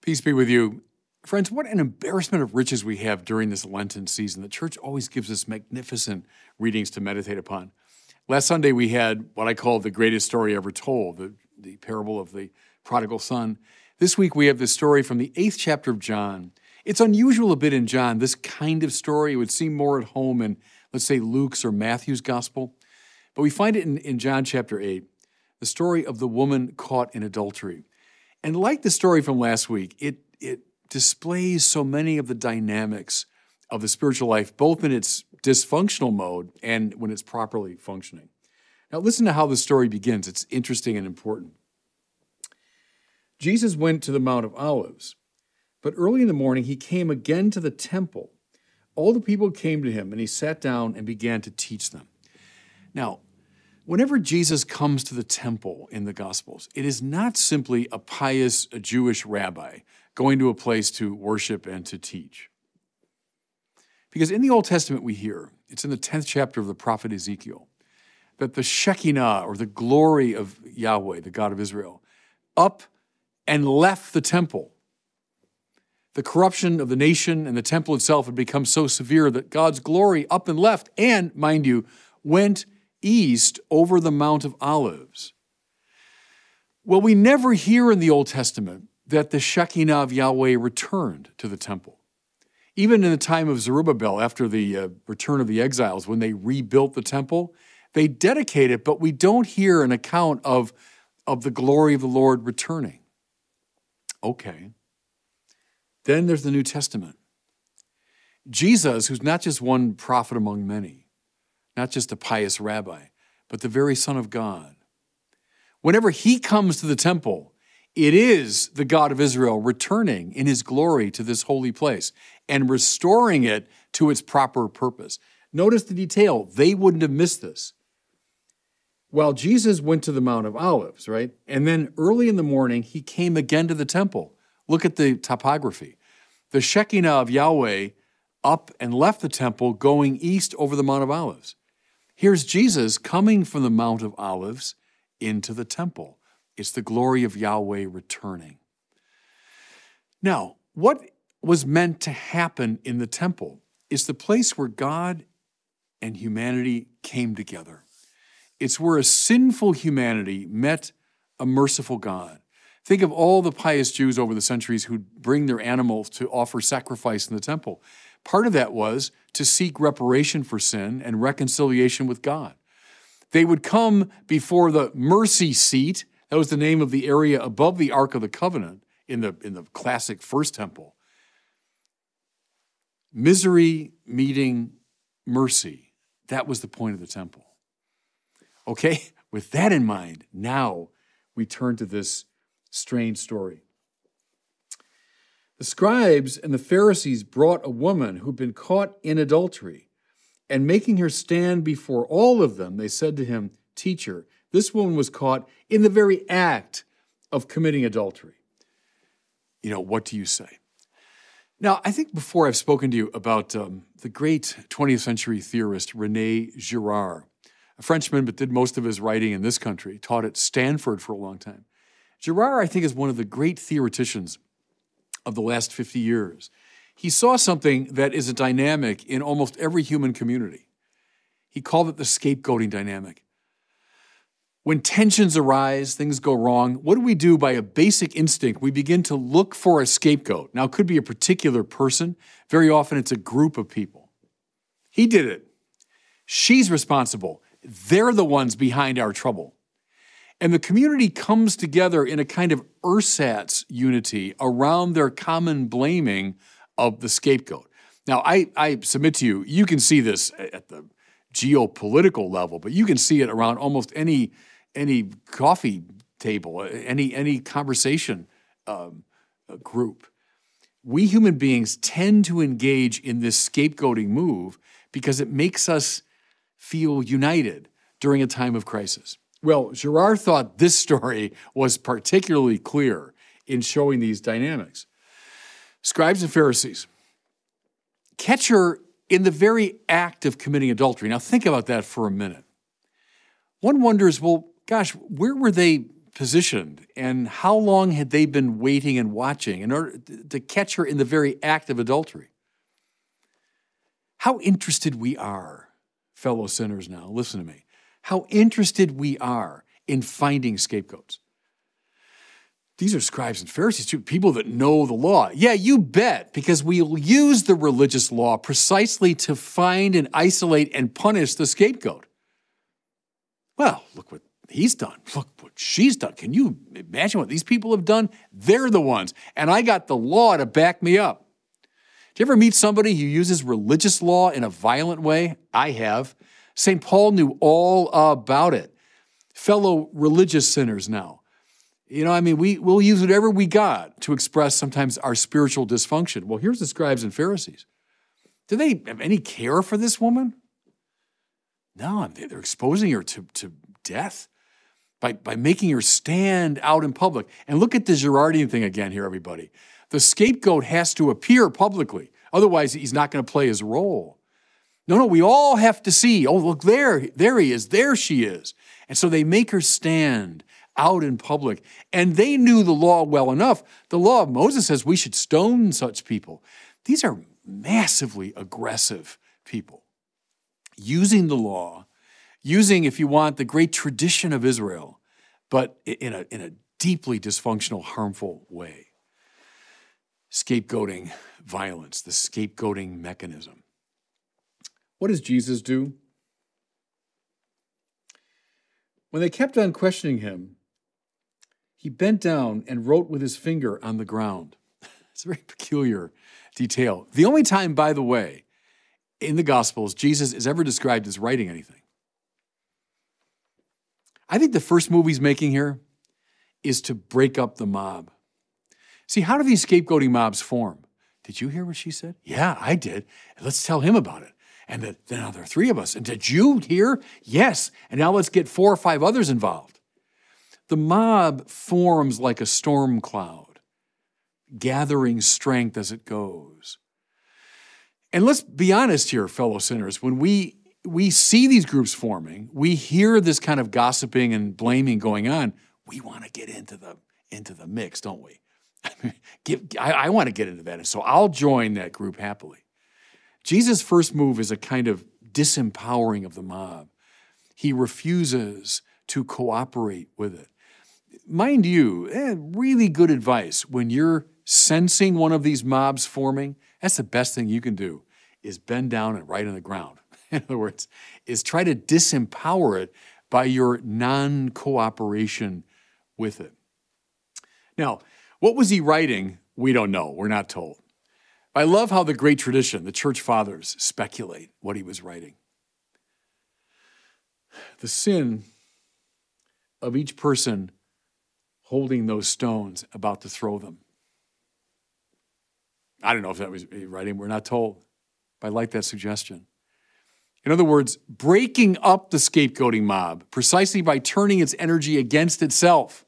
Peace be with you. Friends, what an embarrassment of riches we have during this Lenten season. The church always gives us magnificent readings to meditate upon. Last Sunday, we had what I call the greatest story ever told, the parable of the prodigal son. This week, we have the story from the 8th chapter of John. It's unusual a bit in John, this kind of story. It would seem more at home in, let's say, Luke's or Matthew's gospel. But we find it in John chapter 8, the story of the woman caught in adultery. And like the story from last week, it displays so many of the dynamics of the spiritual life, both in its dysfunctional mode and when it's properly functioning. Now listen to how the story begins. It's interesting and important. Jesus went to the Mount of Olives, but early in the morning he came again to the temple. All the people came to him, and he sat down and began to teach them. Now, whenever Jesus comes to the temple in the Gospels, it is not simply a pious Jewish rabbi going to a place to worship and to teach. Because in the Old Testament we hear, it's in the 10th chapter of the prophet Ezekiel, that the Shekinah, or the glory of Yahweh, the God of Israel, up and left the temple. The corruption of the nation and the temple itself had become so severe that God's glory up and left, and, mind you, went east over the Mount of Olives. Well, we never hear in the Old Testament that the Shekinah of Yahweh returned to the temple. Even in the time of Zerubbabel, after the return of the exiles, when they rebuilt the temple, they dedicate it, but we don't hear an account of the glory of the Lord returning. Okay. Then there's the New Testament. Jesus, who's not just one prophet among many, not just a pious rabbi, but the very Son of God. Whenever he comes to the temple, it is the God of Israel returning in his glory to this holy place and restoring it to its proper purpose. Notice the detail. They wouldn't have missed this. While Jesus went to the Mount of Olives, right? And then early in the morning, he came again to the temple. Look at the topography. The Shekinah of Yahweh up and left the temple, going east over the Mount of Olives. Here's Jesus coming from the Mount of Olives into the temple. It's the glory of Yahweh returning. Now, what was meant to happen in the temple is the place where God and humanity came together. It's where a sinful humanity met a merciful God. Think of all the pious Jews over the centuries who'd bring their animals to offer sacrifice in the temple. Part of that was to seek reparation for sin and reconciliation with God. They would come before the mercy seat. That was the name of the area above the Ark of the Covenant in the classic first temple. Misery meeting mercy. That was the point of the temple. Okay, with that in mind, now we turn to this strange story. The scribes and the Pharisees brought a woman who'd been caught in adultery, and making her stand before all of them, they said to him, "Teacher, this woman was caught in the very act of committing adultery. What do you say?" Now, I think before I've spoken to you about the great 20th century theorist René Girard, a Frenchman, but did most of his writing in this country, taught at Stanford for a long time. Girard, I think, is one of the great theoreticians of the last 50 years. He saw something that is a dynamic in almost every human community. He called it the scapegoating dynamic. When tensions arise, things go wrong, what do we do by a basic instinct? We begin to look for a scapegoat. Now, it could be a particular person. Very often, it's a group of people. He did it. She's responsible. They're the ones behind our trouble. And the community comes together in a kind of ersatz unity around their common blaming of the scapegoat. Now, I submit to you, you can see this at the geopolitical level, but you can see it around almost any coffee table, any conversation group. We human beings tend to engage in this scapegoating move because it makes us feel united during a time of crisis. Well, Girard thought this story was particularly clear in showing these dynamics. Scribes and Pharisees catch her in the very act of committing adultery. Now think about that for a minute. One wonders, well, gosh, where were they positioned, and how long had they been waiting and watching in order to catch her in the very act of adultery? How interested we are, fellow sinners now, listen to me, how interested we are in finding scapegoats. These are scribes and Pharisees, too, people that know the law. Yeah, you bet, because we'll use the religious law precisely to find and isolate and punish the scapegoat. Well, look what he's done. Look what she's done. Can you imagine what these people have done? They're the ones. And I got the law to back me up. Do you ever meet somebody who uses religious law in a violent way? I have. St. Paul knew all about it. Fellow religious sinners now. We'll use whatever we got to express sometimes our spiritual dysfunction. Well, here's the scribes and Pharisees. Do they have any care for this woman? No, they're exposing her to death by making her stand out in public. And look at the Girardian thing again here, everybody. The scapegoat has to appear publicly. Otherwise, he's not going to play his role. No, we all have to see. Oh, look, there he is. There she is. And so they make her stand out in public. And they knew the law well enough. The law of Moses says we should stone such people. These are massively aggressive people. Using the law, using, if you want, the great tradition of Israel, but in a deeply dysfunctional, harmful way. Scapegoating violence, the scapegoating mechanism. What does Jesus do? When they kept on questioning him, he bent down and wrote with his finger on the ground. It's a very peculiar detail. The only time, by the way, in the Gospels, Jesus is ever described as writing anything. I think the first move he's making here is to break up the mob. See, how do these scapegoating mobs form? Did you hear what she said? Yeah, I did. Let's tell him about it. And then now there are three of us. And did you hear? Yes. And now let's get 4 or 5 others involved. The mob forms like a storm cloud, gathering strength as it goes. And let's be honest here, fellow sinners. When we see these groups forming, we hear this kind of gossiping and blaming going on, we want to get into the mix, don't we? I want to get into that, and so I'll join that group happily. Jesus' first move is a kind of disempowering of the mob. He refuses to cooperate with it. Mind you, really good advice when you're sensing one of these mobs forming. That's the best thing you can do, is bend down and write on the ground. In other words, is try to disempower it by your non-cooperation with it. Now, what was he writing? We don't know. We're not told. I love how the great tradition, the church fathers, speculate what he was writing. The sin of each person holding those stones, about to throw them. I don't know if that was writing. We're not told. But I like that suggestion. In other words, breaking up the scapegoating mob precisely by turning its energy against itself.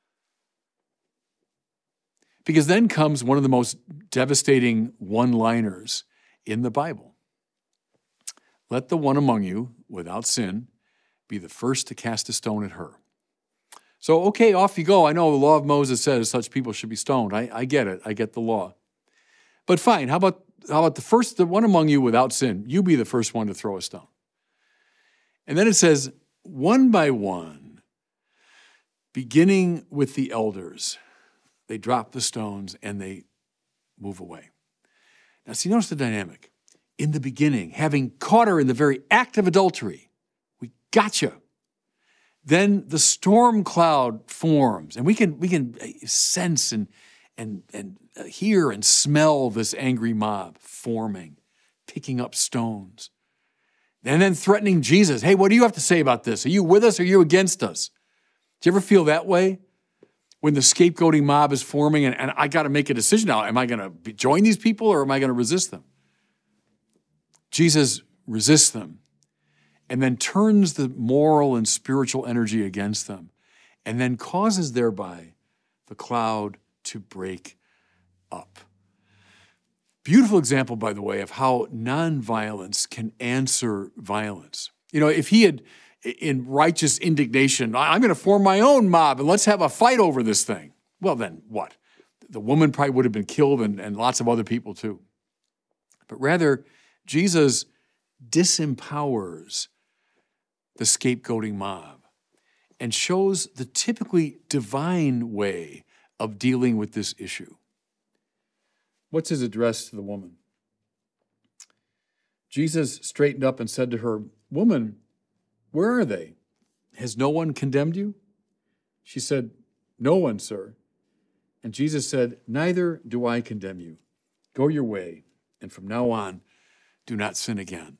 Because then comes one of the most devastating one-liners in the Bible. Let the one among you without sin be the first to cast a stone at her. So, okay, off you go. I know the law of Moses says such people should be stoned. I get it. I get the law. But fine, how about the one among you without sin? You be the first one to throw a stone. And then it says, one by one, beginning with the elders, they drop the stones and they move away. Now, see, notice the dynamic. In the beginning, having caught her in the very act of adultery, we gotcha. Then the storm cloud forms, and we can sense and hear and smell this angry mob forming, picking up stones, and then threatening Jesus. Hey, what do you have to say about this? Are you with us or are you against us? Do you ever feel that way? When the scapegoating mob is forming and I got to make a decision now. Am I going to join these people or am I going to resist them? Jesus resists them and then turns the moral and spiritual energy against them and then causes thereby the cloud to break up. Beautiful example, by the way, of how nonviolence can answer violence. You know, if he had in righteous indignation, I'm going to form my own mob and let's have a fight over this thing. Well, then what? The woman probably would have been killed and lots of other people too. But rather, Jesus disempowers the scapegoating mob and shows the typically divine way of dealing with this issue. What's his address to the woman? Jesus straightened up and said to her, "Woman, where are they? Has no one condemned you?" She said, "No one, sir." And Jesus said, "Neither do I condemn you. Go your way, and from now on, do not sin again."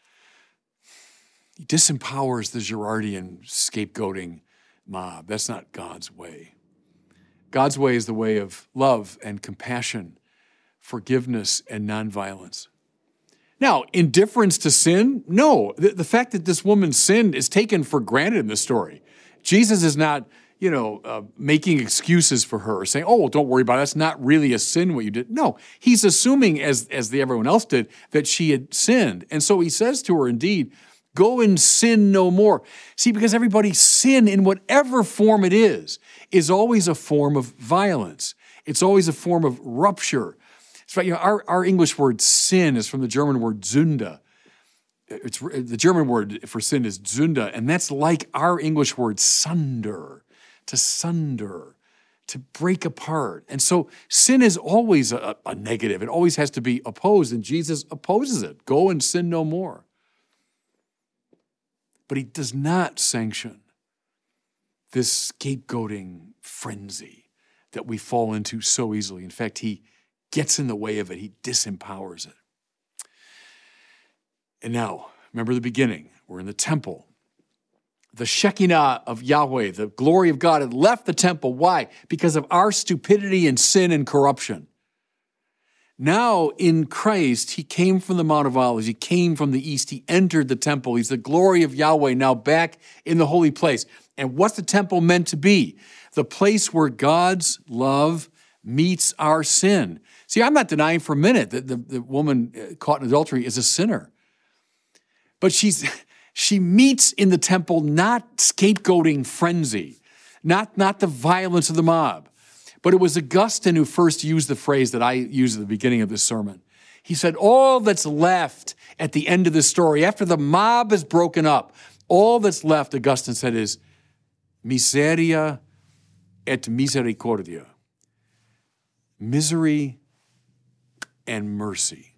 He disempowers the Girardian scapegoating mob. That's not God's way. God's way is the way of love and compassion, forgiveness and nonviolence. Now, indifference to sin? No. The fact that this woman sinned is taken for granted in the story. Jesus is not, making excuses for her, saying, "Oh, well, don't worry about it. That's not really a sin what you did." No, he's assuming, as everyone else did, that she had sinned. And so he says to her, indeed, "Go and sin no more." See, because everybody's sin, in whatever form it is always a form of violence. It's always a form of rupture. It's right. Our English word sin is from the German word Sünde. The German word for sin is Sünde, and that's like our English word sunder, to break apart. And so sin is always a negative. It always has to be opposed, and Jesus opposes it. Go and sin no more. But he does not sanction this scapegoating frenzy that we fall into so easily. In fact, he gets in the way of it. He disempowers it. And now, remember the beginning. We're in the temple. The Shekinah of Yahweh, the glory of God, had left the temple. Why? Because of our stupidity and sin and corruption. Now, in Christ, he came from the Mount of Olives. He came from the east. He entered the temple. He's the glory of Yahweh, now back in the holy place. And what's the temple meant to be? The place where God's love meets our sin. See, I'm not denying for a minute that the woman caught in adultery is a sinner. But she meets in the temple not scapegoating frenzy, not the violence of the mob. But it was Augustine who first used the phrase that I used at the beginning of this sermon. He said, all that's left at the end of the story, after the mob is broken up, all that's left, Augustine said, is miseria et misericordia. Misery and mercy.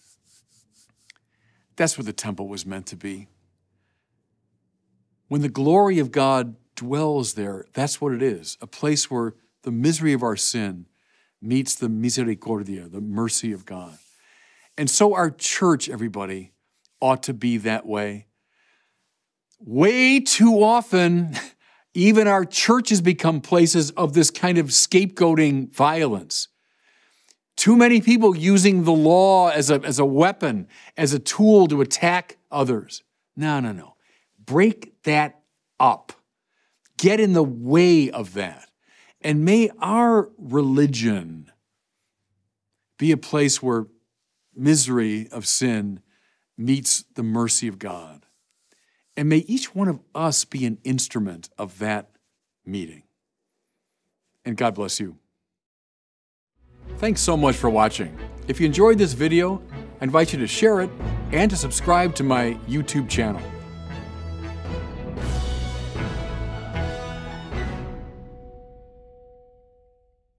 That's what the temple was meant to be. When the glory of God dwells there, that's what it is, a place where the misery of our sin meets the misericordia, the mercy of God. And so our church, everybody, ought to be that way. Way too often, even our churches become places of this kind of scapegoating violence. Too many people using the law as a weapon, as a tool to attack others. No. Break that up. Get in the way of that. And may our religion be a place where misery of sin meets the mercy of God. And may each one of us be an instrument of that meeting. And God bless you. Thanks so much for watching. If you enjoyed this video, I invite you to share it and to subscribe to my YouTube channel.